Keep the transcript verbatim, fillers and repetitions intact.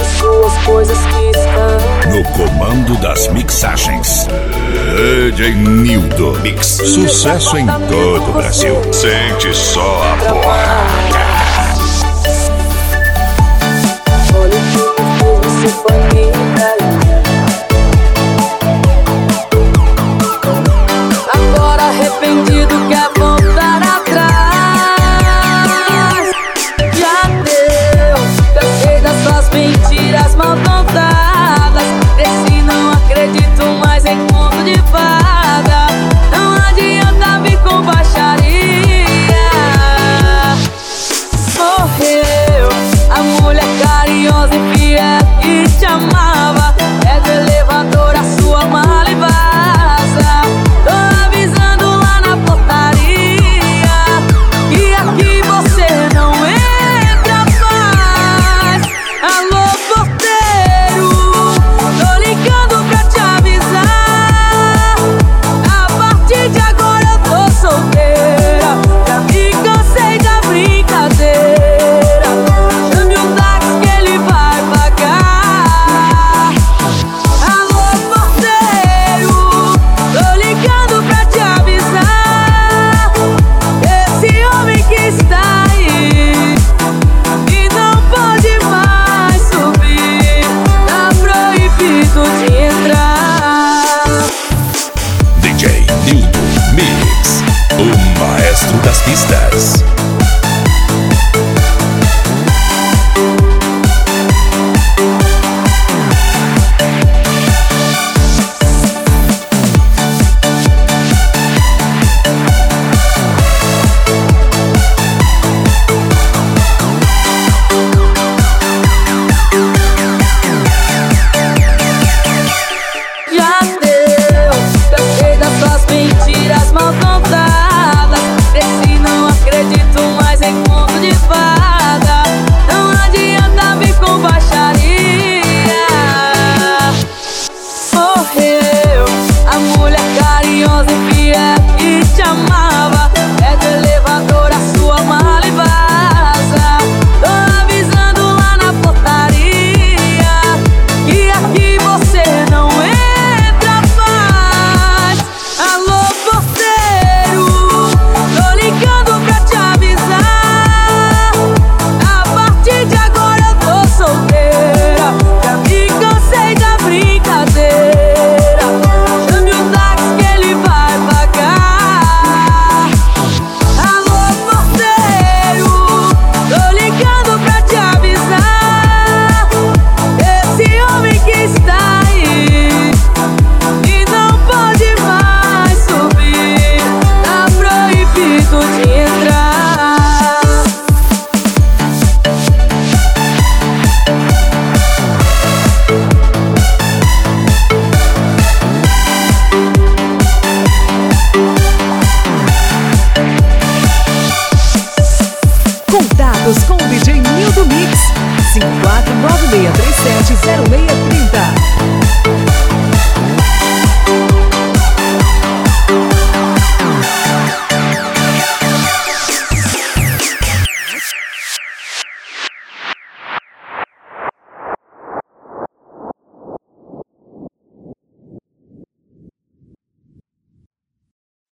suas coisas que estão. No comando das mixagens, D J Nildo Mix. Sucesso em todo o Brasil. Sente só a porrada. Olha o que me fez, você foi me enganar. Agora arrependido quer voltar atrás. Já deu, cansei das suas mentiras mal contadas. Cresci, não acredito mais em conto de fada. Não adianta vir com baixaria. Morreu a mulher carinhosa e fiel que te amava. É do elevador a sua mala e vaza. Tô avisando lá na portaria que aqui você não entra mais. Alô, porteiro, tô ligando pra te avisar. A partir de agora eu tô solteira. Já me cansei da brincadeira. Chame o táxi que ele vai pagar. Alô, porteiro, tô ligando pra te avisar. Esse homem que está aí e não pode mais subir, tá proibido de entrar. D J Nildo Mix, o maestro das pistas. Já deu, cansei das suas mentiras mal contadas. Cresci, não acredito mais em conto de fada. Não adianta vir com baixaria. Morreu a mulher carinhosa e fiel que te amava. É do elevador a sua mala e vaza. Tô avisando lá na portaria que aqui você não entra mais. Alô, porteiro, tô ligando pra te avisar. A partir de agora eu tô solteira. Já me cansei da brincadeira. Chame o táxi que ele vai pagar. Alô, porteiro, tô ligando pra te avisar. Esse homem que está aí e não pode mais subir, tá proibido de entrar. Contatos com o D J Nildo Mix cinco quatro nove seis três sete zero seis três zero.